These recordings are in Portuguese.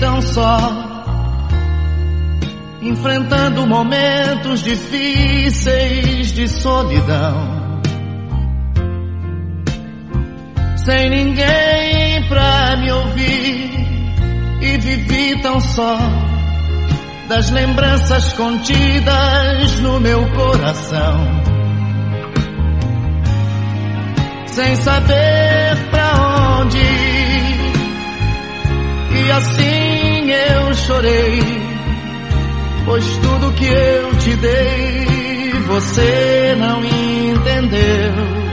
tão só, enfrentando momentos difíceis de solidão, sem ninguém pra me ouvir, e vivi tão só das lembranças contidas no meu coração, sem saber pra onde ir. E assim eu chorei, pois tudo que eu te dei você não entendeu.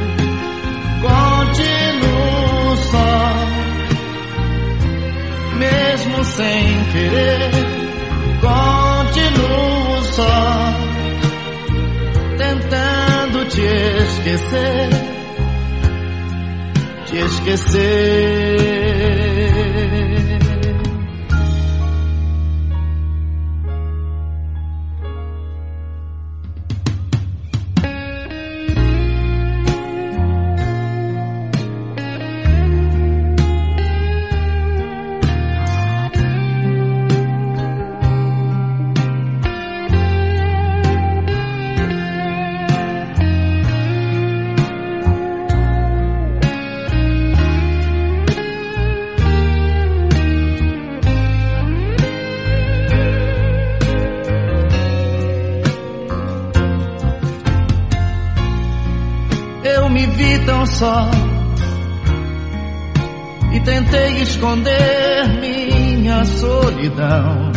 Continuo só, mesmo sem querer. Continuo só, tentando te esquecer, te esquecer. Eu me vi tão só e tentei esconder minha solidão,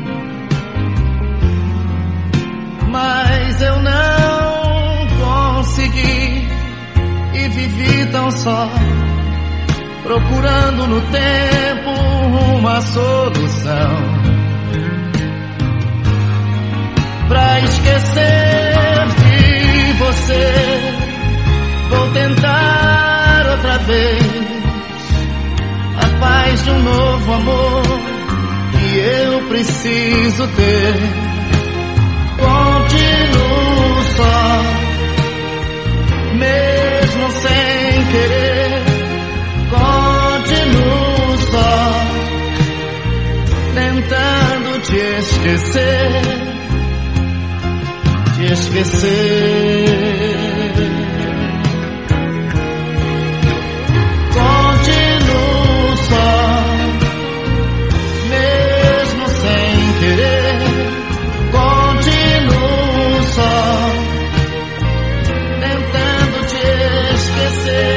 mas eu não consegui e vivi tão só, procurando no tempo uma solução pra esquecer de você. Vou tentar outra vez a paz de um novo amor que eu preciso ter. Continuo só, mesmo sem querer. Continuo só, tentando te esquecer, te esquecer. Continuo só, tentando te esquecer.